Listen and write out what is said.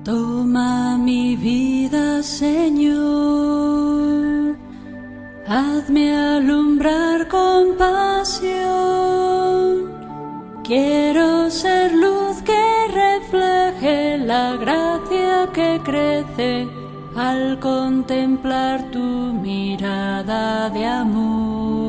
Toma mi vida, Señor, hazme alumbrar con pasión. Quiero ser luz que refleje la gracia que crece al contemplar tu mirada de amor.